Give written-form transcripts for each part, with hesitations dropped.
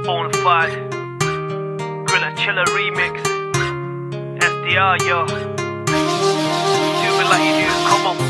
Bonafide, Grilla Chiller remix, SDR, yo. Do me like you do, come on.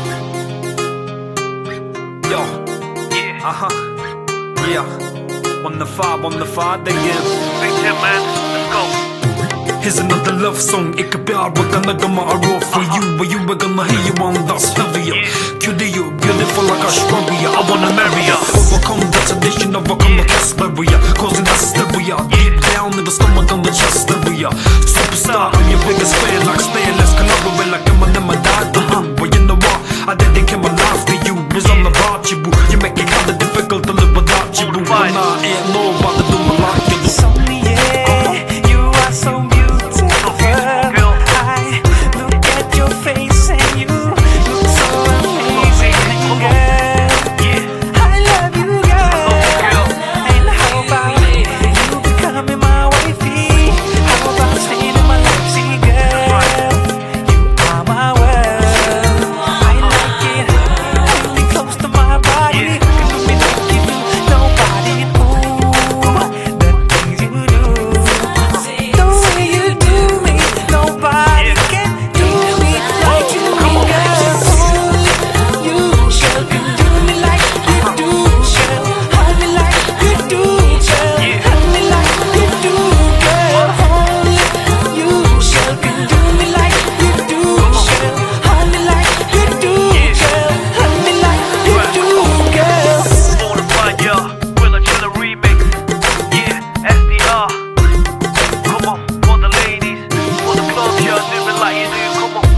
Yo, Yeah, yeah. On the five again. Big Tim, man, let's go. Here's another love song. Ik heb jaar wat kan ik maar roll for you. But you were gonna hear you on that's heavier. Cutie, you beautiful like a strawberry. I wanna marry ya. Overcome the tradition, overcome the cast barrier. Causing hysteria deep down in the stomach on the chest area. Superstar, I'm your biggest fan. Like Stanley's collaborate like I'm never died. But you know what? I dedicate my life to you. It's all about you, boo. You make it kinda difficult to live without you, boo. And I ain't nobody do me like you do. You are so beautiful, girl. I look at your face and you look so amazing, girl. I love you, girl. And how about you becoming my wifey? How about staying in my life, see, girl? You are my world. I like it. Hold me close to my body. You do me like you do nobody. Ooh, the things you do. The way you do me, nobody can do me like you do, girl. Only you, girl, can do me like you do, girl. Hold me like you do, girl. Hold me like you do, girl. Only you, girl, can do me like you do, girl. Hold me like you do, girl. Hold me like you do, girl. Bonafide, yo. Grilla Chiller remix, yeah, SDR. Come on, for the ladies, for the club, yo. Do me like you do, come on.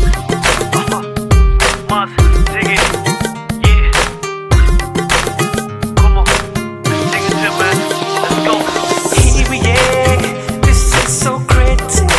Must dig it, yeah. Come on, dig it, Tim, man. Let's go. Here we are, this is so critical.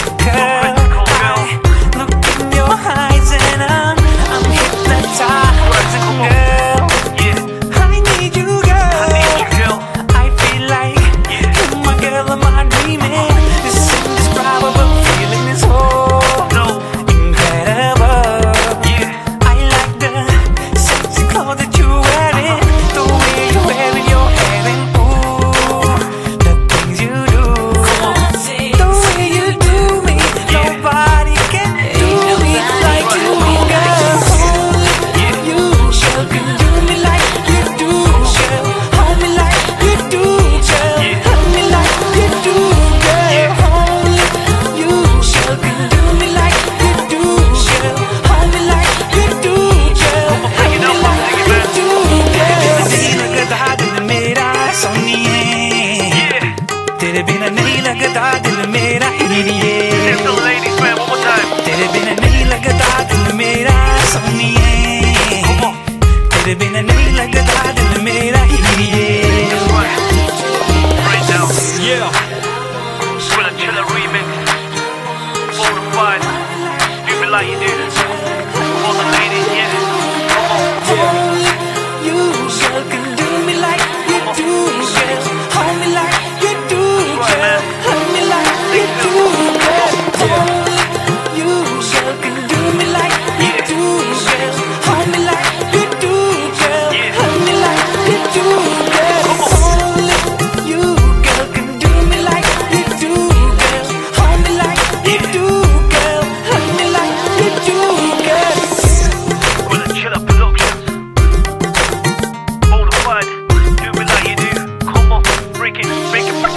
I look in your eyes and I'm hypnotized, girl. Yeah, I need you, girl. girl. I feel like you're my girl, am I dreaming? This indescribable feeling is so No, incredible. yeah. I like the sexy clothes that you're wearing, the way you're wearing your hair, and ooh, the things you do, the way you do me, nobody can do me like you, girl. Only you, girl, can do me like you do, girl. Hold me like you do, girl. Hold me like you do, girl. Only you, girl, can do me like you do, girl. Hold me like you do, girl. Take it up, man, take it, man. नहीं लगता दिल मेरा सोनिए, Yeah, तेरे बिना नहीं लगता दिल मेरा हिरिए, here's the ladies, man, one more time. तेरे बिना नहीं लगता दिल मेरा सोनिए, Come on, तेरे बिना नहीं लगता दिल मेरा हिरिए. right. Right now, Yeah. Grilla Chiller remix, Bonafide, do me like you do. For the ladies, yeah. Come on, Only you, girl, can do me like you do, girl. Hold me like you do, girl. Hold me like you do, girl. Only you, girl, can do me like you do, girl. Hold me like you do, girl. Hold me like you do, girl. Only you, girl, can do me like you do, girl. Hold me like you do, girl. Hold me like you do, girl. Grilla Chiller Productions, Bonafide, do me like you do. Come on, break it, break it, break it.